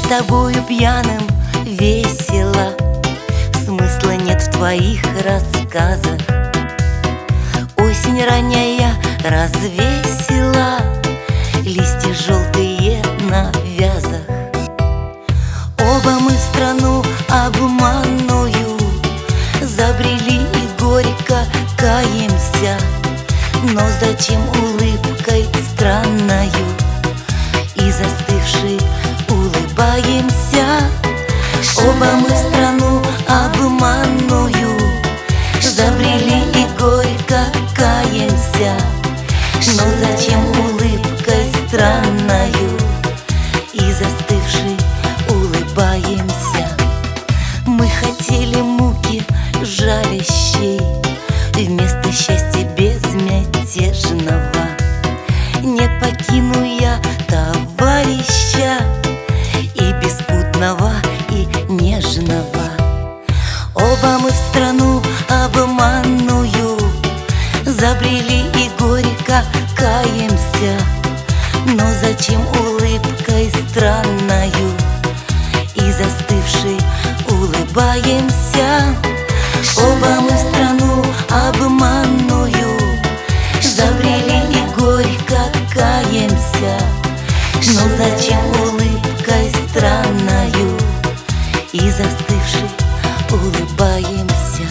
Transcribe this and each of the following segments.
тобою пьяным весело, смысла нет в твоих рассказах. Осень ранняя развесила листья желтые на вязах. Оба мы в страну обманную забрели и горько каемся, но зачем улыбкой странною и застывшей улыбаемся? Оба мы в страну обманную забрели и горько каемся, но зачем улыбкой странною и застывшей улыбаемся? Мы хотели муки жалящей вместо счастья безмятежного. Не покину я товарища и беспутного, и нежного. Оба мы в страну обманную забрели и горько каемся, но зачем улыбкой странною и застывшей улыбаемся? Оба мы в страну обманную забрели и горько каемся, но зачем улыбкой странною и застывшей улыбаемся?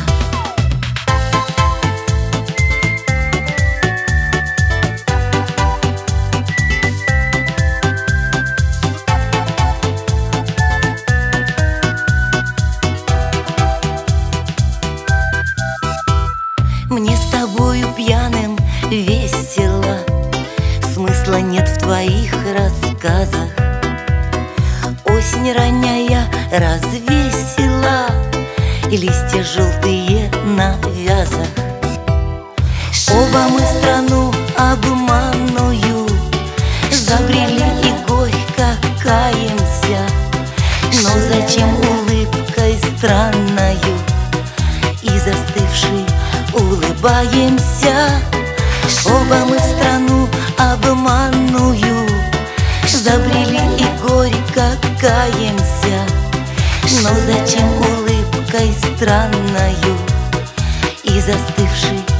Мне с тобою пьяным весело, смысла нет в твоих рассказах. Осень ранняя развесила листья желтые на вязах. Оба мы в страну обманную забрели и горько каемся, но зачем улыбкой странною и застывшей улыбаемся? Оба мы в страну обманную забрели и горько каемся, но зачем улыбкой странною и застывшей